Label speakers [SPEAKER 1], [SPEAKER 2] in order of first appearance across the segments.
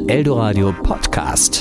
[SPEAKER 1] Eldoradio Podcast.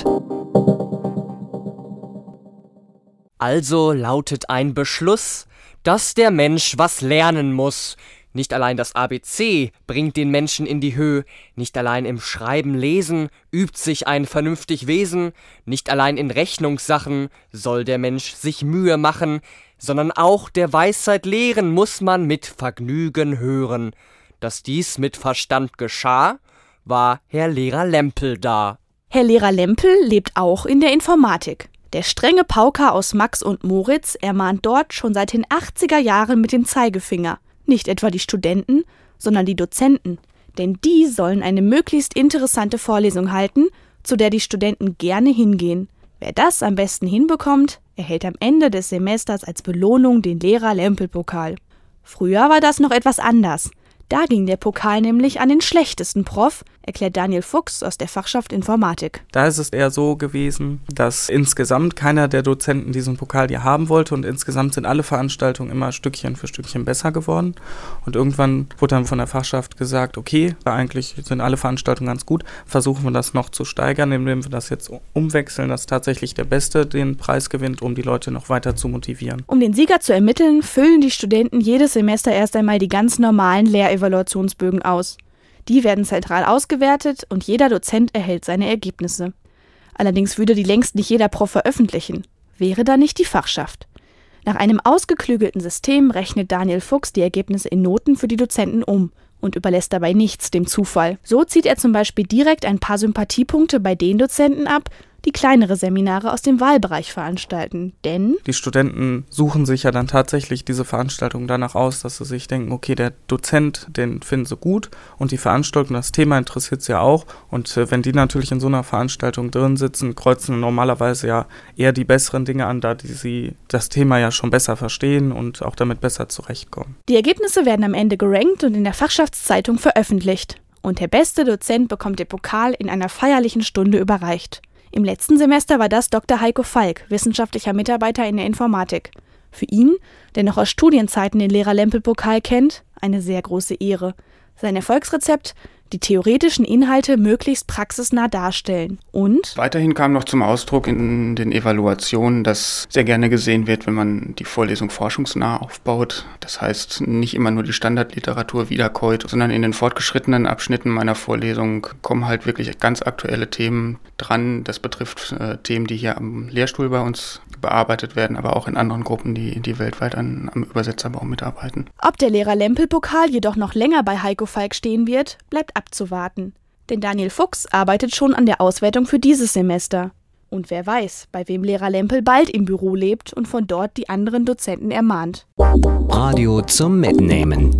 [SPEAKER 2] Also lautet ein Beschluss, dass der Mensch was lernen muss. Nicht allein das ABC bringt den Menschen in die Höhe, nicht allein im Schreiben, Lesen übt sich ein vernünftig Wesen, nicht allein in Rechnungssachen soll der Mensch sich Mühe machen, sondern auch der Weisheit lehren muss man mit Vergnügen hören. Dass dies mit Verstand geschah, war Herr Lehrer Lempel da.
[SPEAKER 3] Herr Lehrer Lempel lebt auch in der Informatik. Der strenge Pauker aus Max und Moritz ermahnt dort schon seit den 80er Jahren mit dem Zeigefinger. Nicht etwa die Studenten, sondern die Dozenten. Denn die sollen eine möglichst interessante Vorlesung halten, zu der die Studenten gerne hingehen. Wer das am besten hinbekommt, erhält am Ende des Semesters als Belohnung den Lehrer-Lempel-Pokal. Früher war das noch etwas anders. Da ging der Pokal nämlich an den schlechtesten Prof, erklärt Daniel Fuchs aus der Fachschaft Informatik.
[SPEAKER 4] Da ist es eher so gewesen, dass insgesamt keiner der Dozenten diesen Pokal hier haben wollte und insgesamt sind alle Veranstaltungen immer Stückchen für Stückchen besser geworden. Und irgendwann wurde dann von der Fachschaft gesagt, okay, eigentlich sind alle Veranstaltungen ganz gut, versuchen wir das noch zu steigern, indem wir das jetzt umwechseln, dass tatsächlich der Beste den Preis gewinnt, um die Leute noch weiter zu motivieren.
[SPEAKER 3] Um den Sieger zu ermitteln, füllen die Studenten jedes Semester erst einmal die ganz normalen Lehrevaluationsbögen aus. Die werden zentral ausgewertet und jeder Dozent erhält seine Ergebnisse. Allerdings würde die längst nicht jeder Prof veröffentlichen. Wäre da nicht die Fachschaft? Nach einem ausgeklügelten System rechnet Daniel Fuchs die Ergebnisse in Noten für die Dozenten um und überlässt dabei nichts dem Zufall. So zieht er zum Beispiel direkt ein paar Sympathiepunkte bei den Dozenten ab, die kleinere Seminare aus dem Wahlbereich veranstalten. Denn
[SPEAKER 4] die Studenten suchen sich ja dann tatsächlich diese Veranstaltung danach aus, dass sie sich denken, okay, der Dozent, den finden sie gut und die Veranstaltung, das Thema interessiert sie ja auch. Und wenn die natürlich in so einer Veranstaltung drin sitzen, kreuzen normalerweise ja eher die besseren Dinge an, da sie das Thema ja schon besser verstehen und auch damit besser zurechtkommen.
[SPEAKER 3] Die Ergebnisse werden am Ende gerankt und in der Fachschaftszeitung veröffentlicht. Und der beste Dozent bekommt den Pokal in einer feierlichen Stunde überreicht. Im letzten Semester war das Dr. Heiko Falk, wissenschaftlicher Mitarbeiter in der Informatik. Für ihn, der noch aus Studienzeiten den Lehrer-Lempel-Pokal kennt, eine sehr große Ehre. Sein Erfolgsrezept: die theoretischen Inhalte möglichst praxisnah darstellen. Und
[SPEAKER 5] weiterhin kam noch zum Ausdruck in den Evaluationen, dass sehr gerne gesehen wird, wenn man die Vorlesung forschungsnah aufbaut. Das heißt, nicht immer nur die Standardliteratur wiederkäut, sondern in den fortgeschrittenen Abschnitten meiner Vorlesung kommen halt wirklich ganz aktuelle Themen dran. Das betrifft Themen, die hier am Lehrstuhl bei uns bearbeitet werden, aber auch in anderen Gruppen, die weltweit am Übersetzerbau mitarbeiten.
[SPEAKER 3] Ob der Lehrer-Lempel-Pokal jedoch noch länger bei Heiko Falk stehen wird, bleibt abzuwarten. Denn Daniel Fuchs arbeitet schon an der Auswertung für dieses Semester. Und wer weiß, bei wem Lehrer Lempel bald im Büro lebt und von dort die anderen Dozenten ermahnt.
[SPEAKER 1] Radio zum Mitnehmen.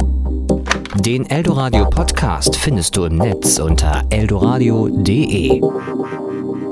[SPEAKER 1] Den Eldoradio Podcast findest du im Netz unter eldoradio.de.